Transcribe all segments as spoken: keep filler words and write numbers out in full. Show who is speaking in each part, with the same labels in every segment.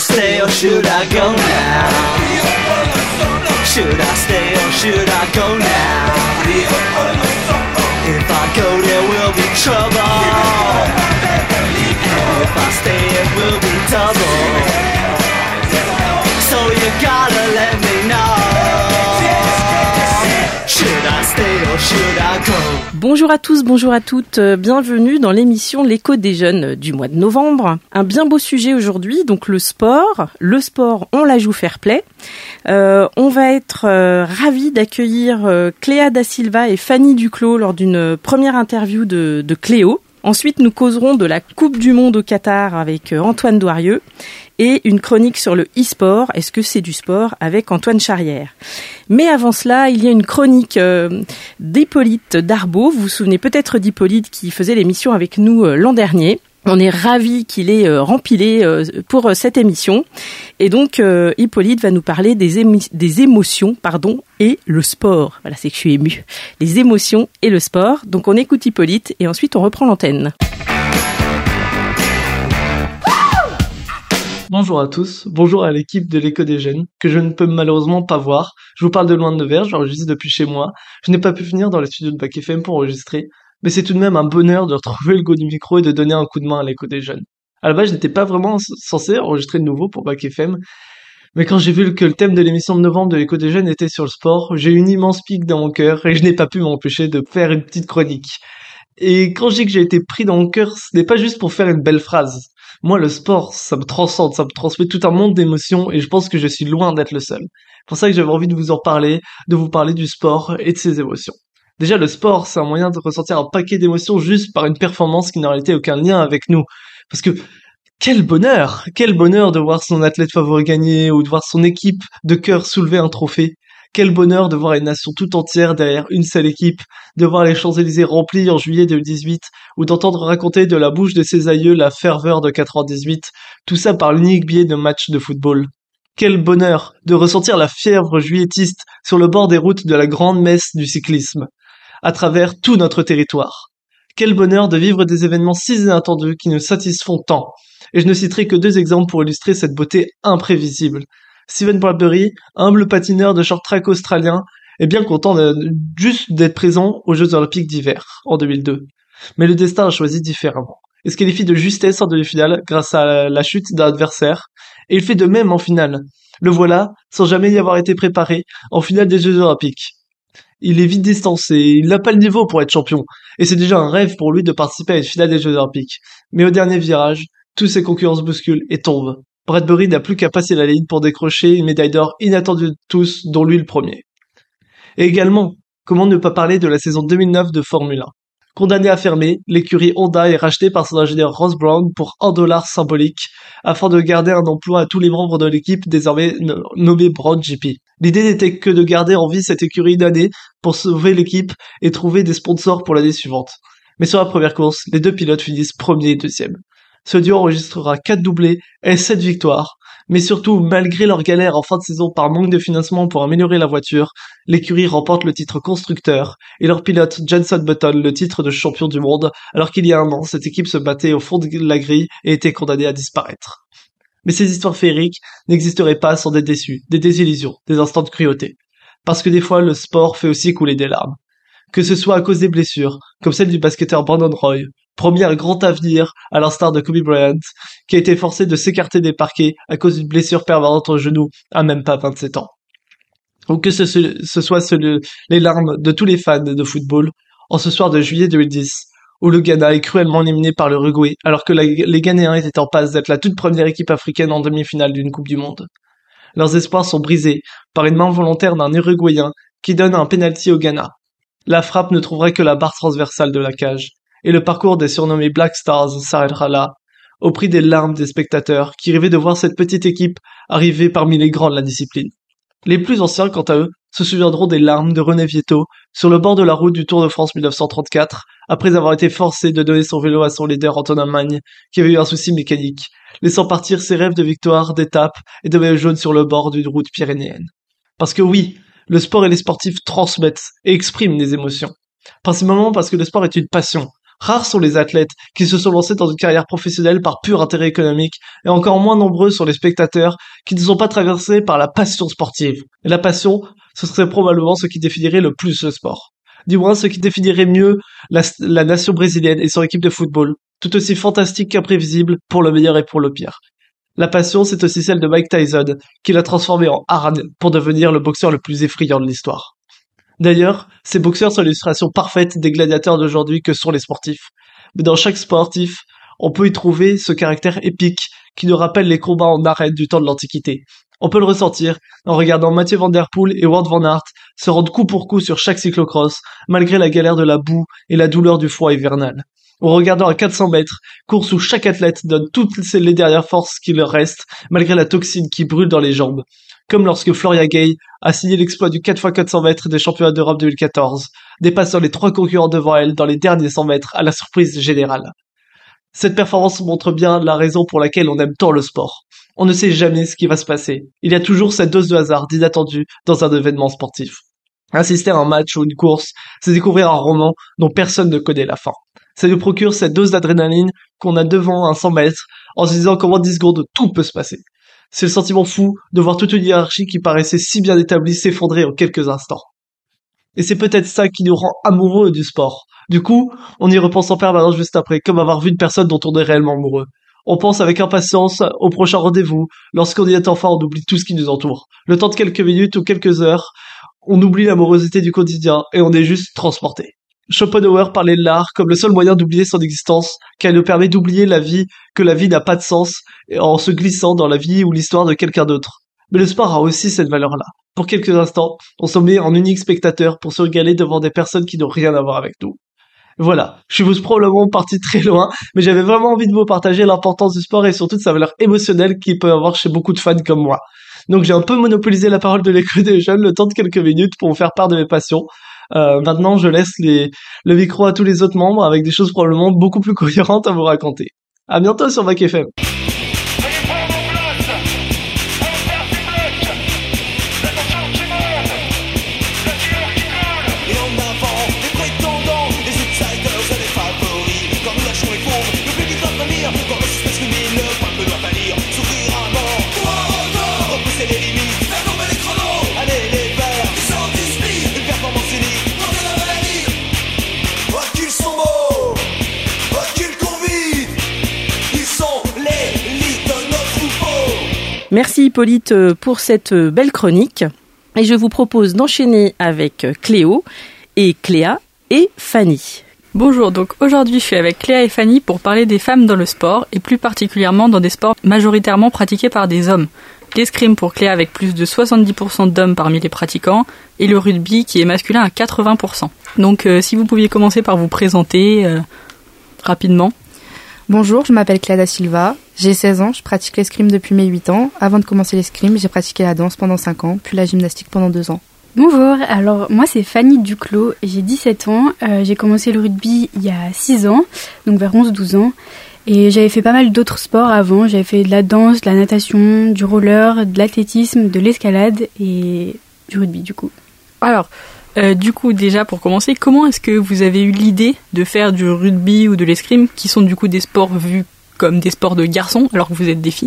Speaker 1: stay or should I go now? Should I stay or should I go now? If I go there will be trouble, and if I stay it will be double. So you gotta let me know. Should I stay or should I go?
Speaker 2: Bonjour à tous, bonjour à toutes, bienvenue dans l'émission L'écho des jeunes du mois de novembre. Un bien beau sujet aujourd'hui, donc le sport. Le sport, on la joue fair play. Euh, on va être euh, ravis d'accueillir euh, Cléa da Silva et Fanny Duclos lors d'une première interview de, de Cléo. Ensuite, nous causerons de la Coupe du Monde au Qatar avec euh, Antoine Douarieux et une chronique sur le e-sport. Est-ce que c'est du sport avec Antoine Charrière? Mais avant cela, il y a une chronique euh, d'Hippolyte Darbo. Vous vous souvenez peut-être d'Hippolyte qui faisait l'émission avec nous euh, l'an dernier. On est ravis qu'il ait euh, rempilé euh, pour euh, cette émission. Et donc, euh, Hippolyte va nous parler des, émi- des émotions pardon, et le sport. Voilà, c'est que je suis émue. Les émotions et le sport. Donc, on écoute Hippolyte et ensuite, on reprend l'antenne.
Speaker 3: Bonjour à tous, bonjour à l'équipe de l'écho des jeunes, que je ne peux malheureusement pas voir. Je vous parle de loin de Nevers, j'enregistre depuis chez moi. Je n'ai pas pu venir dans les studios de Bac F M pour enregistrer, mais c'est tout de même un bonheur de retrouver le goût du micro et de donner un coup de main à l'écho des jeunes. À la base, je n'étais pas vraiment censé enregistrer de nouveau pour Bac F M, mais quand j'ai vu que le thème de l'émission de novembre de l'écho des jeunes était sur le sport, j'ai eu une immense pique dans mon cœur et je n'ai pas pu m'empêcher de faire une petite chronique. Et quand je dis que j'ai été pris dans mon cœur, ce n'est pas juste pour faire une belle phrase. Moi, le sport, ça me transcende, ça me transmet tout un monde d'émotions et je pense que je suis loin d'être le seul. C'est pour ça que j'avais envie de vous en parler, de vous parler du sport et de ses émotions. Déjà, le sport, c'est un moyen de ressentir un paquet d'émotions juste par une performance qui n'a en réalité aucun lien avec nous. Parce que, quel bonheur! Quel bonheur de voir son athlète favori gagner ou de voir son équipe de cœur soulever un trophée. Quel bonheur de voir une nation tout entière derrière une seule équipe, de voir les Champs-Élysées remplis en juillet deux mille dix-huit, ou d'entendre raconter de la bouche de ses aïeux la ferveur de quatre-vingt-dix-huit, tout ça par l'unique biais de matchs de football. Quel bonheur de ressentir la fièvre juillettiste sur le bord des routes de la grande messe du cyclisme, à travers tout notre territoire. Quel bonheur de vivre des événements si inattendus qui nous satisfont tant. Et je ne citerai que deux exemples pour illustrer cette beauté imprévisible. Steven Bradbury, humble patineur de short track australien, est bien content de, juste d'être présent aux Jeux Olympiques d'hiver, en deux mille deux. Mais le destin a choisi différemment. Il se qualifie de justesse en demi-finale grâce à la chute d'un adversaire, et il fait de même en finale. Le voilà, sans jamais y avoir été préparé, en finale des Jeux Olympiques. Il est vite distancé, il n'a pas le niveau pour être champion, et c'est déjà un rêve pour lui de participer à une finale des Jeux Olympiques. Mais au dernier virage, tous ses concurrents se bousculent et tombent. Bradbury n'a plus qu'à passer la ligne pour décrocher une médaille d'or inattendue de tous, dont lui le premier. Et également, comment ne pas parler de la saison deux mille neuf de Formule un. Condamné à fermer, l'écurie Honda est rachetée par son ingénieur Ross Brown pour un dollar symbolique, afin de garder un emploi à tous les membres de l'équipe désormais no- nommée Brown G P. L'idée n'était que de garder en vie cette écurie une année pour sauver l'équipe et trouver des sponsors pour l'année suivante. Mais sur la première course, les deux pilotes finissent premier et deuxième. Ce duo enregistrera quatre doublés et sept victoires, mais surtout, malgré leur galère en fin de saison par manque de financement pour améliorer la voiture, l'écurie remporte le titre constructeur et leur pilote Jenson Button le titre de champion du monde, alors qu'il y a un an, cette équipe se battait au fond de la grille et était condamnée à disparaître. Mais ces histoires féeriques n'existeraient pas sans des déçus, des désillusions, des instants de cruauté. Parce que des fois, le sport fait aussi couler des larmes. Que ce soit à cause des blessures, comme celle du basketteur Brandon Roy, promis un grand avenir, à l'instar de Kobe Bryant, qui a été forcé de s'écarter des parquets à cause d'une blessure permanente au genou à même pas vingt-sept ans. Ou que ce, ce, ce soit ce, les larmes de tous les fans de football, en ce soir de juillet deux mille dix, où le Ghana est cruellement éliminé par l'Uruguay, alors que la, les Ghanéens étaient en passe d'être la toute première équipe africaine en demi-finale d'une Coupe du Monde. Leurs espoirs sont brisés par une main volontaire d'un Uruguayen qui donne un penalty au Ghana. La frappe ne trouverait que la barre transversale de la cage, et le parcours des surnommés Black Stars s'arrêtera là, au prix des larmes des spectateurs qui rêvaient de voir cette petite équipe arriver parmi les grands de la discipline. Les plus anciens, quant à eux, se souviendront des larmes de René Vietto sur le bord de la route du Tour de France mille neuf cent trente-quatre, après avoir été forcé de donner son vélo à son leader Antonin Magne, qui avait eu un souci mécanique, laissant partir ses rêves de victoire, d'étape et de maillot jaune sur le bord d'une route pyrénéenne. Parce que oui, le sport et les sportifs transmettent et expriment des émotions. Principalement parce que le sport est une passion, Rares sont les athlètes qui se sont lancés dans une carrière professionnelle par pur intérêt économique, et encore moins nombreux sont les spectateurs qui ne sont pas traversés par la passion sportive. Et la passion, ce serait probablement ce qui définirait le plus le sport. Du moins, ce qui définirait mieux la, la nation brésilienne et son équipe de football, tout aussi fantastique qu'imprévisible pour le meilleur et pour le pire. La passion, c'est aussi celle de Mike Tyson, qui l'a transformé en hargne pour devenir le boxeur le plus effrayant de l'histoire. D'ailleurs, ces boxeurs sont l'illustration parfaite des gladiateurs d'aujourd'hui que sont les sportifs. Mais dans chaque sportif, on peut y trouver ce caractère épique qui nous rappelle les combats en arène du temps de l'Antiquité. On peut le ressentir en regardant Mathieu Van Der Poel et Wout van Aert se rendre coup pour coup sur chaque cyclocross, malgré la galère de la boue et la douleur du froid hivernal. En regardant à quatre cents mètres, course où chaque athlète donne toutes les dernières forces qui leur restent, malgré la toxine qui brûle dans les jambes. Comme lorsque Floria Gay a signé l'exploit du quatre fois quatre cents mètres des championnats d'Europe deux mille quatorze, dépassant les trois concurrents devant elle dans les derniers cent mètres à la surprise générale. Cette performance montre bien la raison pour laquelle on aime tant le sport. On ne sait jamais ce qui va se passer. Il y a toujours cette dose de hasard d'inattendu dans un événement sportif. Assister à un match ou une course, c'est découvrir un roman dont personne ne connaît la fin. Ça nous procure cette dose d'adrénaline qu'on a devant un cent mètres en se disant qu'en dix secondes, tout peut se passer. C'est le sentiment fou de voir toute une hiérarchie qui paraissait si bien établie s'effondrer en quelques instants. Et c'est peut-être ça qui nous rend amoureux du sport. Du coup, on y repense en permanence juste après, comme avoir vu une personne dont on est réellement amoureux. On pense avec impatience au prochain rendez-vous. Lorsqu'on y est enfant, on oublie tout ce qui nous entoure. Le temps de quelques minutes ou quelques heures, on oublie l'amorosité du quotidien et on est juste transporté. Schopenhauer parlait de l'art comme le seul moyen d'oublier son existence, car il nous permet d'oublier la vie, que la vie n'a pas de sens, en se glissant dans la vie ou l'histoire de quelqu'un d'autre. Mais le sport a aussi cette valeur-là. Pour quelques instants, on se met en unique spectateur pour se régaler devant des personnes qui n'ont rien à voir avec nous. Voilà, je suis probablement parti très loin, mais j'avais vraiment envie de vous partager l'importance du sport et surtout de sa valeur émotionnelle qu'il peut avoir chez beaucoup de fans comme moi. Donc j'ai un peu monopolisé la parole de l'école des jeunes le temps de quelques minutes pour vous faire part de mes passions. Euh, maintenant, je laisse les, le micro à tous les autres membres avec des choses probablement beaucoup plus cohérentes à vous raconter. À bientôt sur Bac F M.
Speaker 2: Merci Hippolyte pour cette belle chronique. Et je vous propose d'enchaîner avec Cléo et Cléa et Fanny.
Speaker 4: Bonjour, donc aujourd'hui je suis avec Cléa et Fanny pour parler des femmes dans le sport et plus particulièrement dans des sports majoritairement pratiqués par des hommes. L'escrime pour Cléa avec plus de soixante-dix pour cent d'hommes parmi les pratiquants et le rugby qui est masculin à quatre-vingts pour cent. Donc euh, si vous pouviez commencer par vous présenter euh, rapidement.
Speaker 5: Bonjour, je m'appelle Cléa da Silva, j'ai seize ans, je pratique l'escrime depuis mes huit ans. Avant de commencer l'escrime, j'ai pratiqué la danse pendant cinq ans, puis la gymnastique pendant deux ans.
Speaker 6: Bonjour, alors moi c'est Fanny Duclos, j'ai dix-sept ans, euh, j'ai commencé le rugby il y a six ans, donc vers onze douze ans, et j'avais fait pas mal d'autres sports avant, j'avais fait de la danse, de la natation, du roller, de l'athlétisme, de l'escalade et du rugby du coup.
Speaker 4: Alors, euh, du coup déjà pour commencer, comment est-ce que vous avez eu l'idée de faire du rugby ou de l'escrime qui sont du coup des sports vus comme des sports de garçons alors que vous êtes des filles ?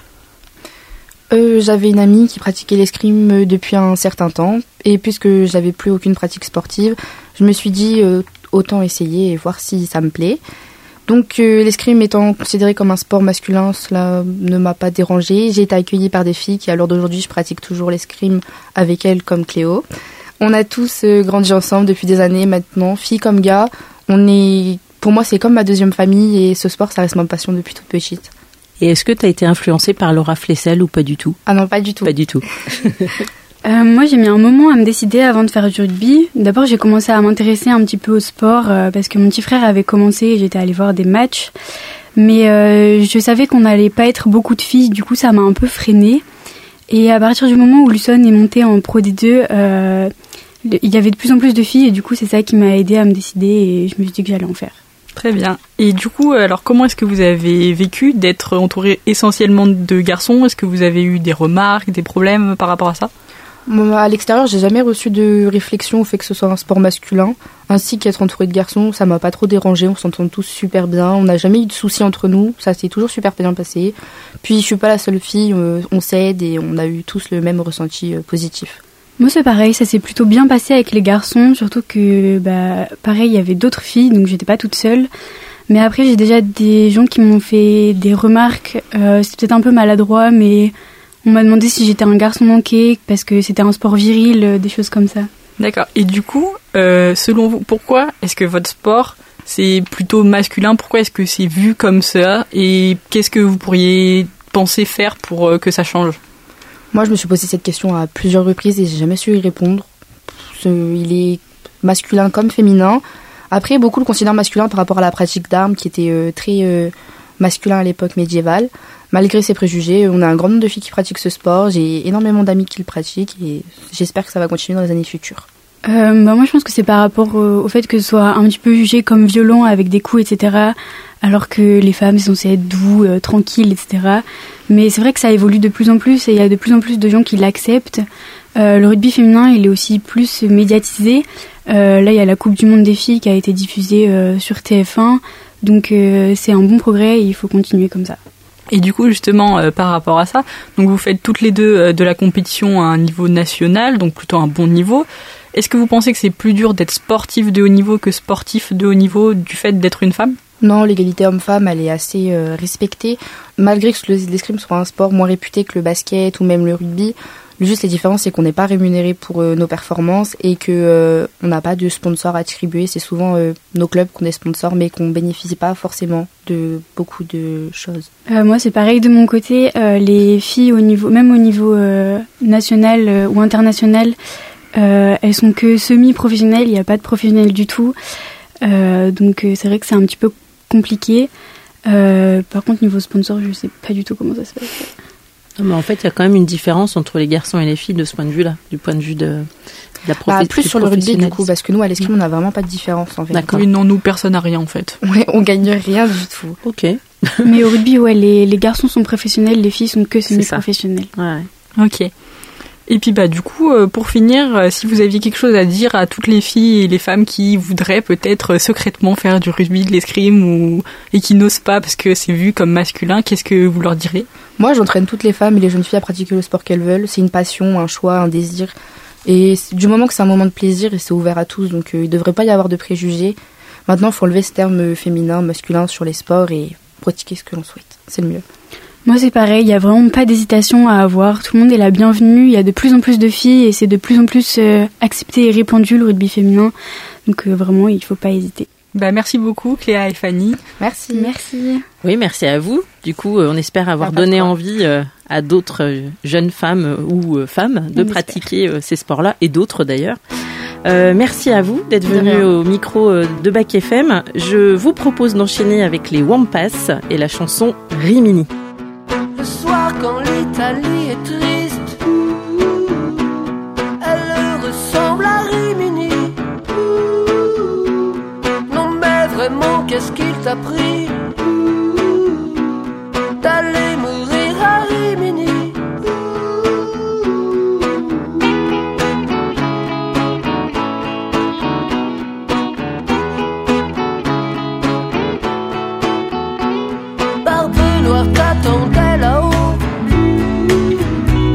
Speaker 5: Euh, j'avais une amie qui pratiquait l'escrime depuis un certain temps et puisque j'avais plus aucune pratique sportive, je me suis dit euh, autant essayer et voir si ça me plaît. Donc euh, l'escrime étant considéré comme un sport masculin, cela ne m'a pas dérangée. J'ai été accueillie par des filles qui à l'heure d'aujourd'hui je pratique toujours l'escrime avec elles comme Cléo. On a tous euh, grandi ensemble depuis des années maintenant, filles comme gars. On est, pour moi c'est comme ma deuxième famille et ce sport ça reste ma passion depuis toute petite.
Speaker 2: Et est-ce que tu as été influencée par Laura Flessel ou pas du tout ?
Speaker 5: Ah non, pas du tout.
Speaker 2: Pas du tout.
Speaker 6: euh, moi, j'ai mis un moment à me décider avant de faire du rugby. D'abord, j'ai commencé à m'intéresser un petit peu au sport euh, parce que mon petit frère avait commencé et j'étais allée voir des matchs. Mais euh, je savais qu'on n'allait pas être beaucoup de filles, du coup, ça m'a un peu freinée. Et à partir du moment où Luçon est monté en Pro D deux, euh, il y avait de plus en plus de filles et du coup, c'est ça qui m'a aidée à me décider et je me suis dit que j'allais en faire.
Speaker 4: Très bien. Et du coup, alors comment est-ce que vous avez vécu d'être entouré essentiellement de garçons ? Est-ce que vous avez eu des remarques, des problèmes par rapport à ça ?
Speaker 5: Moi, à l'extérieur, j'ai jamais reçu de réflexion au fait que ce soit un sport masculin, ainsi qu'être entouré de garçons, ça m'a pas trop dérangé, on s'entend tous super bien, on n'a jamais eu de soucis entre nous, ça s'est toujours super bien passé. Puis je suis pas la seule fille, euh, on s'aide et on a eu tous le même ressenti euh, positif.
Speaker 6: Moi c'est pareil, ça s'est plutôt bien passé avec les garçons, surtout que bah pareil, il y avait d'autres filles, donc j'étais pas toute seule. Mais après j'ai déjà des gens qui m'ont fait des remarques, euh, c'était peut-être un peu maladroit, mais on m'a demandé si j'étais un garçon manqué, parce que c'était un sport viril, euh, des choses comme ça.
Speaker 4: D'accord. Et du coup, euh, selon vous, pourquoi est-ce que votre sport, c'est plutôt masculin ? Pourquoi est-ce que c'est vu comme ça ? Et qu'est-ce que vous pourriez penser faire pour euh, que ça change ?
Speaker 5: Moi, je me suis posé cette question à plusieurs reprises et j'ai jamais su y répondre. Il est masculin comme féminin. Après, beaucoup le considèrent masculin par rapport à la pratique d'armes qui était euh, très euh, masculin à l'époque médiévale. Malgré ces préjugés, on a un grand nombre de filles qui pratiquent ce sport. J'ai énormément d'amis qui le pratiquent et j'espère que ça va continuer dans les années futures.
Speaker 6: Euh, bah moi, je pense que c'est par rapport au, au fait que ce soit un petit peu jugé comme violent avec des coups, et cetera. Alors que les femmes sont censées être doux, euh, tranquilles, et cetera. Mais c'est vrai que ça évolue de plus en plus et il y a de plus en plus de gens qui l'acceptent. Euh, le rugby féminin, il est aussi plus médiatisé. Euh, là, il y a la Coupe du Monde des filles qui a été diffusée euh, sur T F un. Donc, euh, c'est un bon progrès et il faut continuer comme ça.
Speaker 4: Et du coup, justement, euh, par rapport à ça, donc vous faites toutes les deux euh, de la compétition à un niveau national, donc plutôt un bon niveau. Est-ce que vous pensez que c'est plus dur d'être sportif de haut niveau que sportif de haut niveau du fait d'être une femme ?
Speaker 5: Non, l'égalité homme-femme, elle est assez euh, respectée. Malgré que l'escrime soit un sport moins réputé que le basket ou même le rugby, juste les différences, c'est qu'on n'est pas rémunéré pour euh, nos performances et que euh, on n'a pas de sponsors attribués. C'est souvent euh, nos clubs qui ont des sponsors, mais qu'on ne bénéficie pas forcément de beaucoup de choses.
Speaker 6: Euh, moi, c'est pareil de mon côté. Euh, les filles, au niveau, même au niveau euh, national euh, ou international, euh, elles sont que semi-professionnelles. Il n'y a pas de professionnels du tout. Euh, donc, euh, c'est vrai que c'est un petit peu compliqué. Euh, par contre, niveau sponsor, je ne sais pas du tout comment ça se passe.
Speaker 2: Mais en fait, il y a quand même une différence entre les garçons et les filles de ce point de vue-là, du point de vue de, de la profession.
Speaker 5: Bah, plus sur le rugby, du coup, parce que nous, à l'escrime, on n'a vraiment pas de différence, en fait.
Speaker 4: D'accord. Oui, non, nous, personne n'a rien, en fait.
Speaker 5: Ouais, on gagne rien du tout.
Speaker 2: Ok.
Speaker 6: Mais au rugby, ouais, les, les garçons sont professionnels, les filles sont que semi-professionnelles.
Speaker 2: Ouais.
Speaker 4: Ok. Et puis, bah, du coup, euh, pour finir, euh, si vous aviez quelque chose à dire à toutes les filles et les femmes qui voudraient peut-être euh, secrètement faire du rugby, de l'escrime, ou et qui n'osent pas parce que c'est vu comme masculin, qu'est-ce que vous leur direz ?
Speaker 5: Moi, j'entraîne toutes les femmes et les jeunes filles à pratiquer le sport qu'elles veulent. C'est une passion, un choix, un désir. Et du moment que c'est un moment de plaisir, et c'est ouvert à tous, donc euh, il ne devrait pas y avoir de préjugés. Maintenant, il faut enlever ce terme féminin, masculin sur les sports et pratiquer ce que l'on souhaite. C'est le mieux.
Speaker 6: Moi, c'est pareil, il n'y a vraiment pas d'hésitation à avoir. Tout le monde est la bienvenue. Il y a de plus en plus de filles et c'est de plus en plus euh, accepté et répandu, le rugby féminin. Donc euh, vraiment, il ne faut pas hésiter.
Speaker 4: Bah, merci beaucoup, Cléa et Fanny.
Speaker 5: Merci.
Speaker 6: Merci.
Speaker 2: Oui, merci à vous. Du coup, euh, on espère avoir donné envie euh, à d'autres euh, jeunes femmes euh, ou euh, femmes de on pratiquer euh, ces sports-là, et d'autres d'ailleurs. Euh, merci à vous d'être venus au micro euh, de Bac F M. Je vous propose d'enchaîner avec les Wampas et la chanson Rimini.
Speaker 1: Le soir quand l'Italie est triste, elle ressemble à Rimini. Non mais vraiment, qu'est-ce qu'il t'a pris d'aller mourir à Rimini? Barbe noire t'attendait là-haut,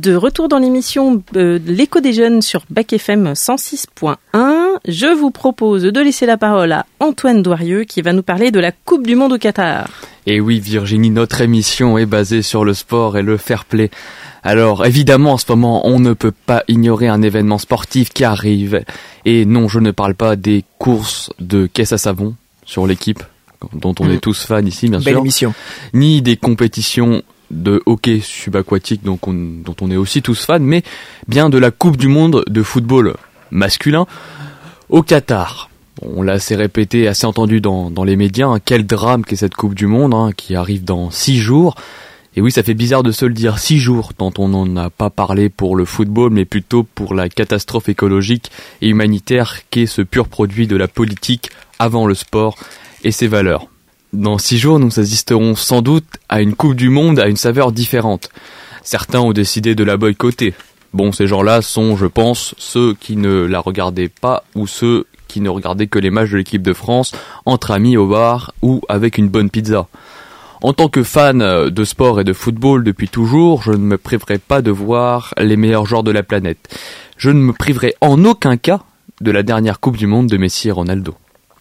Speaker 2: De retour dans l'émission euh, L'écho des jeunes sur Bac F M cent six point un, je vous propose de laisser la parole à Antoine Doirieux qui va nous parler de la Coupe du Monde au Qatar.
Speaker 7: Et oui Virginie, notre émission est basée sur le sport et le fair play. Alors évidemment en ce moment on ne peut pas ignorer un événement sportif qui arrive. Et non, je ne parle pas des courses de caisse à savon sur l'équipe, dont on mmh. est tous fans ici bien
Speaker 8: Belle
Speaker 7: sûr.
Speaker 8: Émission.
Speaker 7: Ni des compétitions de hockey subaquatique donc on, dont on est aussi tous fans, mais bien de la Coupe du Monde de football masculin au Qatar. On l'a assez répété, assez entendu dans, dans les médias, hein, quel drame qu'est cette Coupe du Monde hein, qui arrive dans six jours. Et oui, ça fait bizarre de se le dire, six jours, tant on n'en a pas parlé pour le football, mais plutôt pour la catastrophe écologique et humanitaire qu'est ce pur produit de la politique avant le sport et ses valeurs. Dans six jours, nous assisterons sans doute à une Coupe du Monde à une saveur différente. Certains ont décidé de la boycotter. Bon, ces gens-là sont, je pense, ceux qui ne la regardaient pas ou ceux qui ne regardaient que les matchs de l'équipe de France entre amis au bar ou avec une bonne pizza. En tant que fan de sport et de football depuis toujours, je ne me priverai pas de voir les meilleurs joueurs de la planète. Je ne me priverai en aucun cas de la dernière Coupe du Monde de Messi et Ronaldo.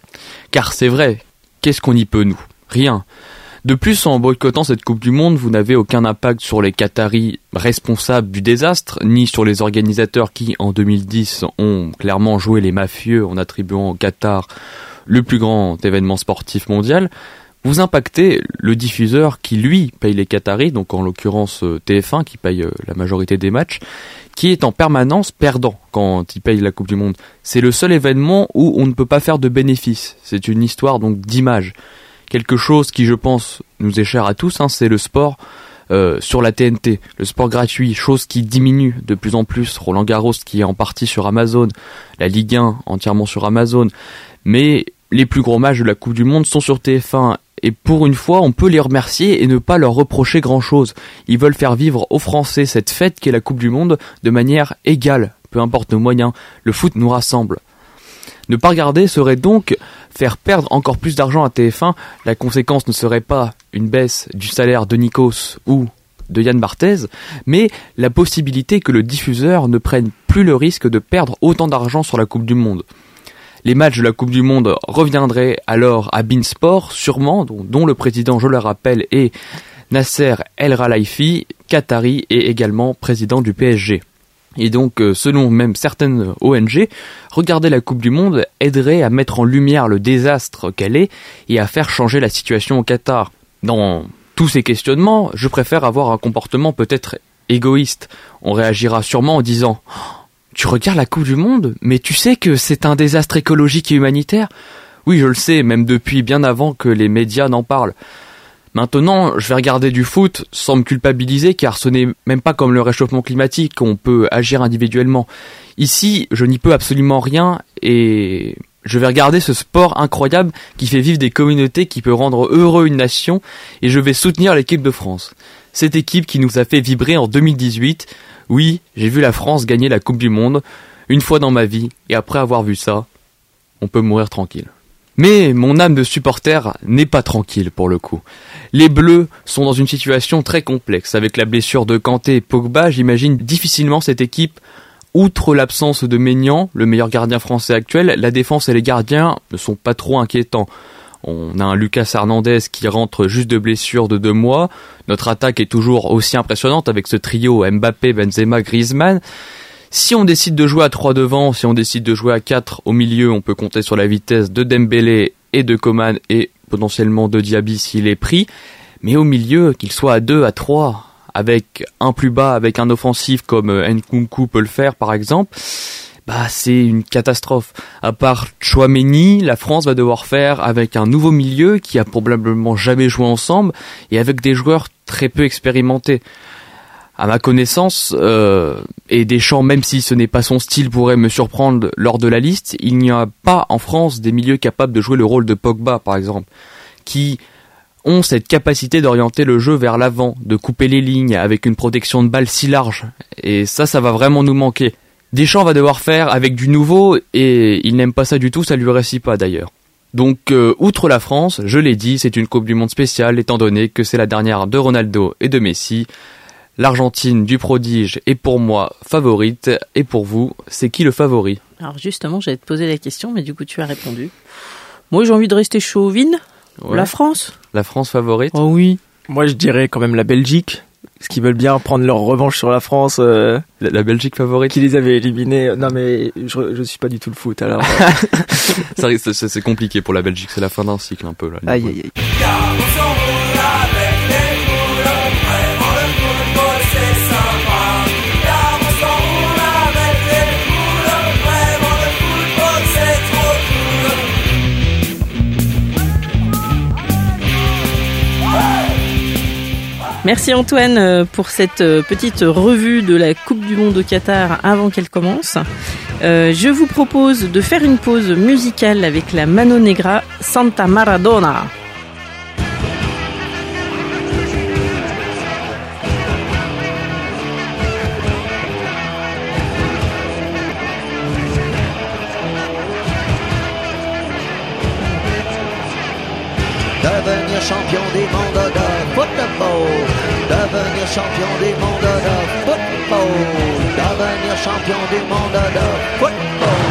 Speaker 7: Car c'est vrai, qu'est-ce qu'on y peut, nous ? Rien. De plus, en boycottant cette Coupe du Monde, vous n'avez aucun impact sur les Qataris responsables du désastre, ni sur les organisateurs qui, en deux mille dix, ont clairement joué les mafieux en attribuant au Qatar le plus grand événement sportif mondial. Vous impactez le diffuseur qui, lui, paye les Qataris, donc en l'occurrence T F un, qui paye la majorité des matchs, qui est en permanence perdant quand il paye la Coupe du Monde. C'est le seul événement où on ne peut pas faire de bénéfices. C'est une histoire donc d'image. Quelque chose qui, je pense, nous est cher à tous, hein, c'est le sport euh, sur la T N T, le sport gratuit, chose qui diminue de plus en plus. Roland Garros qui est en partie sur Amazon, la Ligue un entièrement sur Amazon, mais les plus gros matchs de la Coupe du Monde sont sur T F un. Et pour une fois, on peut les remercier et ne pas leur reprocher grand-chose. Ils veulent faire vivre aux Français cette fête qu'est la Coupe du Monde de manière égale, peu importe nos moyens. Le foot nous rassemble. Ne pas regarder serait donc faire perdre encore plus d'argent à T F un. La conséquence ne serait pas une baisse du salaire de Nikos ou de Yann Barthès, mais la possibilité que le diffuseur ne prenne plus le risque de perdre autant d'argent sur la Coupe du Monde. Les matchs de la Coupe du Monde reviendraient alors à beIN Sport, sûrement, dont, dont le président, je le rappelle, est Nasser El Khelaifi, qatari et également président du P S G. Et donc, selon même certaines O N G, regarder la Coupe du Monde aiderait à mettre en lumière le désastre qu'elle est et à faire changer la situation au Qatar. Dans tous ces questionnements, je préfère avoir un comportement peut-être égoïste. On réagira sûrement en disant « Tu regardes la Coupe du Monde, mais tu sais que c'est un désastre écologique et humanitaire ?» Oui, je le sais, même depuis bien avant que les médias n'en parlent. Maintenant, je vais regarder du foot sans me culpabiliser car ce n'est même pas comme le réchauffement climatique qu'on peut agir individuellement. Ici, je n'y peux absolument rien et je vais regarder ce sport incroyable qui fait vivre des communautés, qui peut rendre heureux une nation et je vais soutenir l'équipe de France. Cette équipe qui nous a fait vibrer en deux mille dix-huit. Oui, j'ai vu la France gagner la Coupe du Monde une fois dans ma vie et après avoir vu ça, on peut mourir tranquille. Mais mon âme de supporter n'est pas tranquille pour le coup. Les Bleus sont dans une situation très complexe. Avec la blessure de Kanté et Pogba, j'imagine difficilement cette équipe. Outre l'absence de Maignan, le meilleur gardien français actuel, la défense et les gardiens ne sont pas trop inquiétants. On a un Lucas Hernandez qui rentre juste de blessure de deux mois. Notre attaque est toujours aussi impressionnante avec ce trio Mbappé, Benzema, Griezmann. Si on décide de jouer à trois devant, si on décide de jouer à quatre au milieu, on peut compter sur la vitesse de Dembélé et de Coman et potentiellement de Diaby s'il est pris. Mais au milieu, qu'il soit à deux, à trois, avec un plus bas, avec un offensif comme Nkunku peut le faire par exemple, bah c'est une catastrophe. À part Tchouaméni, la France va devoir faire avec un nouveau milieu qui a probablement jamais joué ensemble et avec des joueurs très peu expérimentés. À ma connaissance, euh, et Deschamps, même si ce n'est pas son style, pourrait me surprendre lors de la liste, il n'y a pas en France des milieux capables de jouer le rôle de Pogba, par exemple, qui ont cette capacité d'orienter le jeu vers l'avant, de couper les lignes avec une protection de balle si large. Et ça, ça va vraiment nous manquer. Deschamps va devoir faire avec du nouveau, et il n'aime pas ça du tout, ça lui réussit pas d'ailleurs. Donc, euh, outre la France, je l'ai dit, c'est une Coupe du Monde spéciale, étant donné que c'est la dernière de Ronaldo et de Messi. L'Argentine du prodige est pour moi favorite. Et pour vous, c'est qui le favori ?
Speaker 2: Alors justement, j'allais te poser la question, mais du coup tu as répondu. Moi j'ai envie de rester chauvine.
Speaker 7: Ouais.
Speaker 2: La France.
Speaker 7: La France favorite ?
Speaker 2: Oh oui.
Speaker 8: Moi, je dirais quand même la Belgique, parce qu'ils veulent bien prendre leur revanche sur la France. Euh,
Speaker 7: la, la Belgique favorite ?
Speaker 8: Qui les avait éliminés. Non, mais je, je suis pas du tout le foot, alors.
Speaker 7: Ça risque, c'est, c'est compliqué pour la Belgique, c'est la fin d'un cycle un peu là.
Speaker 8: Aïe, aïe, aïe.
Speaker 2: Merci Antoine pour cette petite revue de la Coupe du Monde au Qatar avant qu'elle commence. Euh, je vous propose de faire une pause musicale avec la Mano Negra Santa Maradona.
Speaker 9: Devenir champion des mondes de football. Devenir champion des mondes de football. Devenir champion des mondes de football.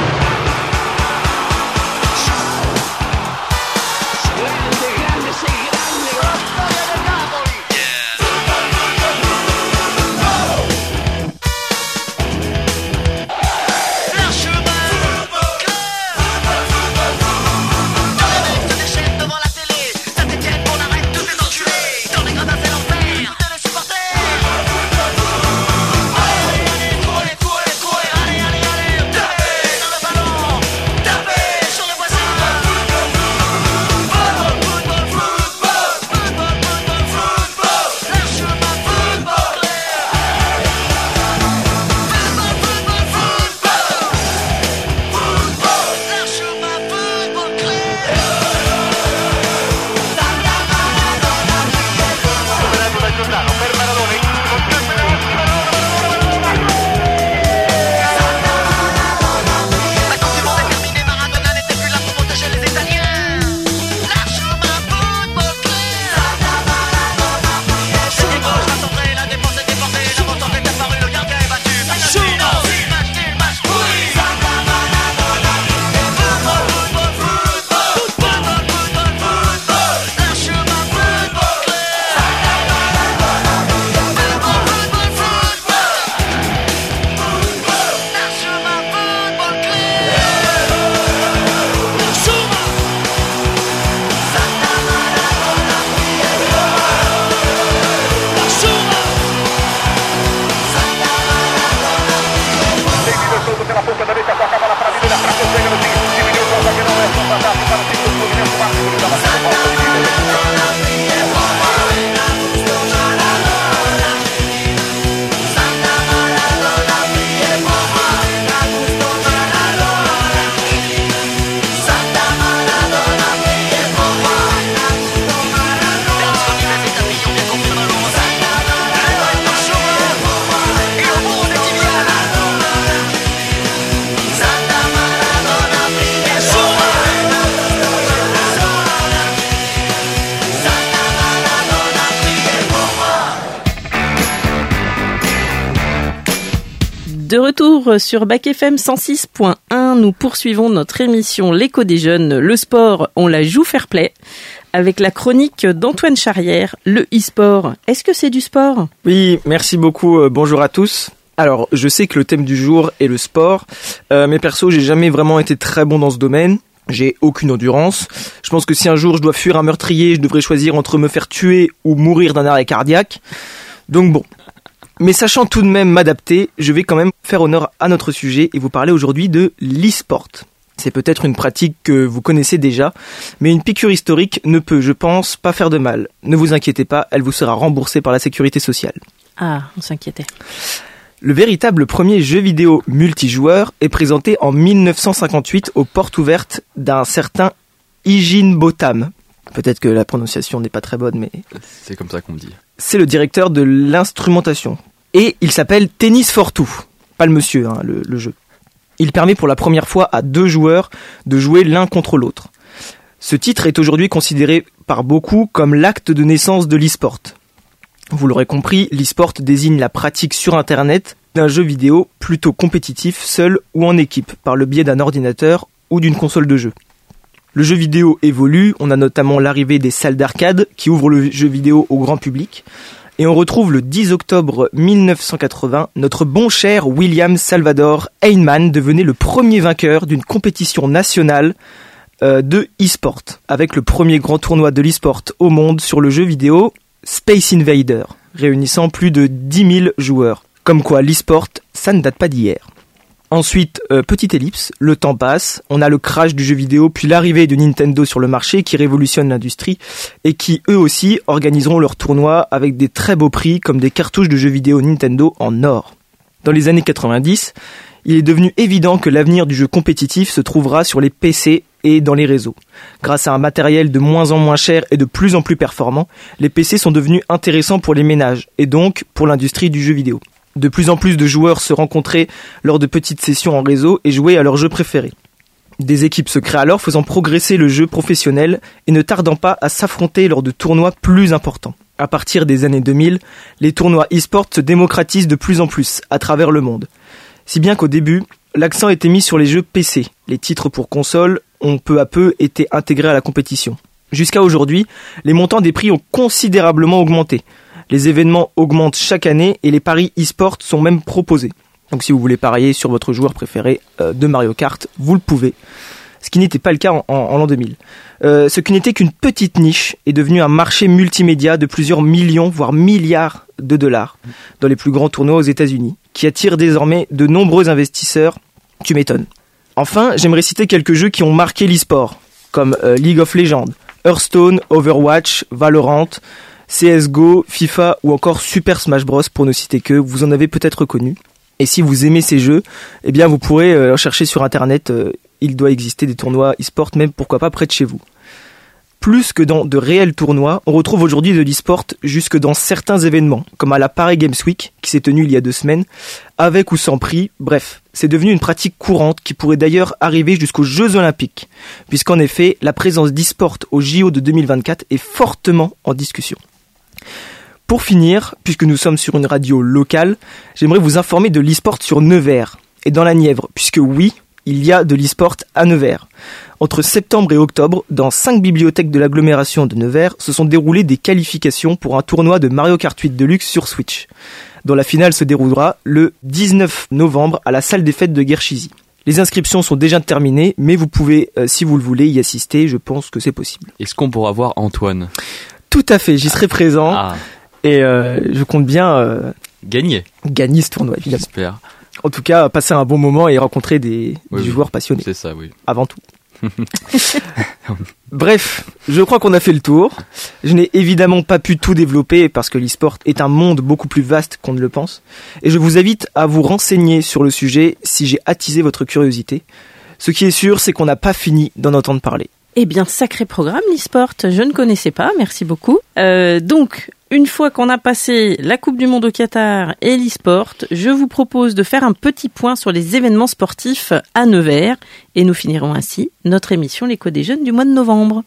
Speaker 2: De retour sur Bac F M cent six point un, nous poursuivons notre émission L'écho des jeunes, le sport, on la joue fair play, avec la chronique d'Antoine Charrière, le e-sport. Est-ce que c'est du sport ?
Speaker 8: Oui, merci beaucoup, euh, bonjour à tous. Alors, je sais que le thème du jour est le sport, euh, mais perso, j'ai jamais vraiment été très bon dans ce domaine. J'ai aucune endurance. Je pense que si un jour je dois fuir un meurtrier, je devrais choisir entre me faire tuer ou mourir d'un arrêt cardiaque. Donc bon. Mais sachant tout de même m'adapter, je vais quand même faire honneur à notre sujet et vous parler aujourd'hui de l'e-sport. C'est peut-être une pratique que vous connaissez déjà, mais une piqûre historique ne peut, je pense, pas faire de mal. Ne vous inquiétez pas, elle vous sera remboursée par la sécurité sociale. Ah,
Speaker 2: on s'inquiétait.
Speaker 8: Le véritable premier jeu vidéo multijoueur est présenté en mille neuf cent cinquante-huit aux portes ouvertes d'un certain Higginbotham. Peut-être que la prononciation n'est pas très bonne, mais...
Speaker 7: C'est comme ça qu'on dit.
Speaker 8: C'est le directeur de l'instrumentation. Et il s'appelle Tennis for Two. Pas le monsieur, hein, le, le jeu. Il permet pour la première fois à deux joueurs de jouer l'un contre l'autre. Ce titre est aujourd'hui considéré par beaucoup comme l'acte de naissance de l'e-sport. Vous l'aurez compris, l'e-sport désigne la pratique sur Internet d'un jeu vidéo plutôt compétitif, seul ou en équipe, par le biais d'un ordinateur ou d'une console de jeu. Le jeu vidéo évolue, on a notamment l'arrivée des salles d'arcade qui ouvrent le jeu vidéo au grand public. Et on retrouve le dix octobre mille neuf cent quatre-vingts, notre bon cher William Salvador Heinemann devenait le premier vainqueur d'une compétition nationale euh, de e-sport, avec le premier grand tournoi de l'e-sport au monde sur le jeu vidéo Space Invader, réunissant plus de dix mille joueurs. Comme quoi l'e-sport, ça ne date pas d'hier. Ensuite, euh, petite ellipse, le temps passe, on a le crash du jeu vidéo, puis l'arrivée de Nintendo sur le marché qui révolutionne l'industrie et qui, eux aussi, organiseront leurs tournois avec des très beaux prix comme des cartouches de jeux vidéo Nintendo en or. Dans les années quatre-vingt-dix, il est devenu évident que l'avenir du jeu compétitif se trouvera sur les P C et dans les réseaux. Grâce à un matériel de moins en moins cher et de plus en plus performant, les P C sont devenus intéressants pour les ménages et donc pour l'industrie du jeu vidéo. De plus en plus de joueurs se rencontraient lors de petites sessions en réseau et jouaient à leur jeu préféré. Des équipes se créent alors faisant progresser le jeu professionnel et ne tardant pas à s'affronter lors de tournois plus importants. À partir des années deux mille, les tournois e-sport se démocratisent de plus en plus à travers le monde. Si bien qu'au début, l'accent était mis sur les jeux P C. Les titres pour console ont peu à peu été intégrés à la compétition. Jusqu'à aujourd'hui, les montants des prix ont considérablement augmenté. Les événements augmentent chaque année et les paris e-sport sont même proposés. Donc si vous voulez parier sur votre joueur préféré euh, de Mario Kart, vous le pouvez. Ce qui n'était pas le cas en, en, en l'an deux mille. Euh, ce qui n'était qu'une petite niche est devenu un marché multimédia de plusieurs millions, voire milliards de dollars dans les plus grands tournois aux États-Unis, qui attire désormais de nombreux investisseurs. Tu m'étonnes. Enfin, j'aimerais citer quelques jeux qui ont marqué l'e-sport, comme euh, League of Legends, Hearthstone, Overwatch, Valorant, C S G O, FIFA ou encore Super Smash Bros pour ne citer que, vous en avez peut-être connu. Et si vous aimez ces jeux, eh bien vous pourrez euh, chercher sur internet, euh, il doit exister des tournois e-sport, même pourquoi pas près de chez vous. Plus que dans de réels tournois, on retrouve aujourd'hui de l'e-sport jusque dans certains événements, comme à la Paris Games Week, qui s'est tenue il y a deux semaines, avec ou sans prix, bref, c'est devenu une pratique courante qui pourrait d'ailleurs arriver jusqu'aux Jeux Olympiques, puisqu'en effet, la présence d'e-sport aux J O de deux mille vingt-quatre est fortement en discussion. Pour finir, puisque nous sommes sur une radio locale, j'aimerais vous informer de l'e-sport sur Nevers et dans la Nièvre, puisque oui, il y a de l'e-sport à Nevers. Entre septembre et octobre, dans cinq bibliothèques de l'agglomération de Nevers, se sont déroulées des qualifications pour un tournoi de Mario Kart huit Deluxe sur Switch, dont la finale se déroulera le dix-neuf novembre à la salle des fêtes de Guerchizy. Les inscriptions sont déjà terminées, mais vous pouvez, euh, si vous le voulez, y assister, je pense que c'est possible.
Speaker 7: Est-ce qu'on pourra voir Antoine ?
Speaker 8: Tout à fait, j'y serai présent.
Speaker 7: Ah.
Speaker 8: Et euh, je compte bien euh,
Speaker 7: gagner.
Speaker 8: Gagner ce tournoi, évidemment.
Speaker 7: J'espère.
Speaker 8: En tout cas, passer un bon moment et rencontrer des,
Speaker 7: oui,
Speaker 8: des
Speaker 7: oui.
Speaker 8: joueurs passionnés.
Speaker 7: C'est ça, oui.
Speaker 8: Avant tout. Bref, je crois qu'on a fait le tour. Je n'ai évidemment pas pu tout développer parce que l'e-sport est un monde beaucoup plus vaste qu'on ne le pense. Et je vous invite à vous renseigner sur le sujet si j'ai attisé votre curiosité. Ce qui est sûr, c'est qu'on n'a pas fini d'en entendre parler.
Speaker 2: Eh bien, sacré programme, l'e-sport. Je ne connaissais pas, merci beaucoup. Euh, donc, une fois qu'on a passé la Coupe du Monde au Qatar et l'e-sport, je vous propose de faire un petit point sur les événements sportifs à Nevers. Et nous finirons ainsi notre émission L'écho des jeunes du mois de novembre.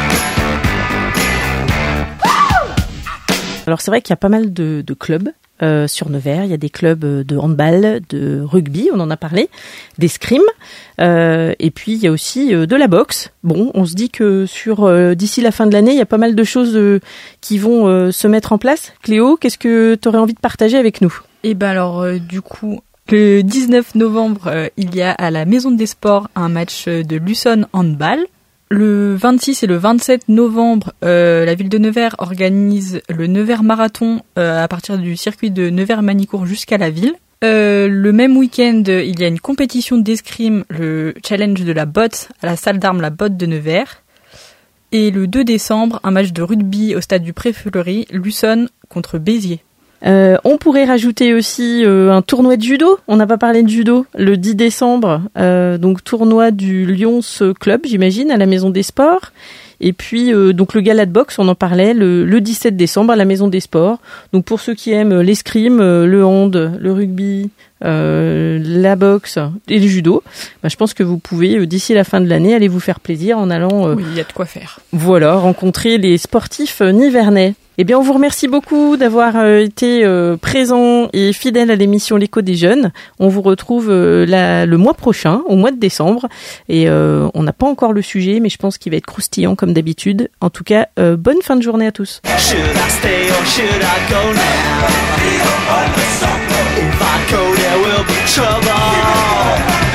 Speaker 2: Alors, c'est vrai qu'il y a pas mal de, de clubs. Euh, sur Nevers, il y a des clubs de handball, de rugby, on en a parlé, d'escrime, euh, et puis il y a aussi euh, de la boxe. Bon, on se dit que sur euh, d'ici la fin de l'année, il y a pas mal de choses euh, qui vont euh, se mettre en place. Cléo, qu'est-ce que tu aurais envie de partager avec nous ?
Speaker 4: Et ben alors, euh, du coup, le dix-neuf novembre, euh, il y a à la Maison des Sports un match de Luçon Handball. Le vingt-six et le vingt-sept novembre, euh, la ville de Nevers organise le Nevers Marathon euh, à partir du circuit de Nevers-Manicourt jusqu'à la ville. Euh, le même week-end, il y a une compétition d'escrime, le challenge de la botte à la salle d'armes La Botte de Nevers. Et le deux décembre, un match de rugby au stade du Pré-Fleury, Luçon contre Béziers.
Speaker 2: Euh, on pourrait rajouter aussi euh, un tournoi de judo. On n'a pas parlé de judo. Le dix décembre, euh, donc tournoi du Lions Club, j'imagine, à la Maison des Sports. Et puis euh, donc le gala de boxe, on en parlait, le, le dix-sept décembre à la Maison des Sports. Donc pour ceux qui aiment l'escrime, le hand, le rugby, euh, la boxe et le judo, bah, je pense que vous pouvez euh, d'ici la fin de l'année aller vous faire plaisir en allant. Euh,
Speaker 4: oui, il y a de quoi faire.
Speaker 2: Voilà, rencontrer les sportifs nivernais. Eh bien, on vous remercie beaucoup d'avoir euh, été euh, présent et fidèle à l'émission L'écho des jeunes. On vous retrouve euh, la, le mois prochain, au mois de décembre. Et euh, on n'a pas encore le sujet, mais je pense qu'il va être croustillant comme d'habitude. En tout cas, euh, bonne fin de journée à tous.
Speaker 1: Should I stay or should I go now? If I go, there will be trouble.